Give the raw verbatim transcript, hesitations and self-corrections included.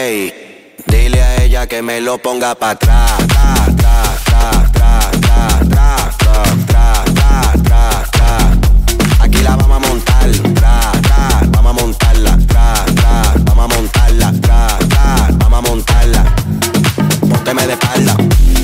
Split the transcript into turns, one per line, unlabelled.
Ey, dile a ella que me lo ponga pa' atrás, tra, tra, tra, tra, tra, tra, tra, tra, tra, tra, tra. Aquí la vamos a montar, tra, tra, vamos a montarla, tra, tra, vamos a montarla, tra, tra, vamos a montarla. Pónteme de espalda.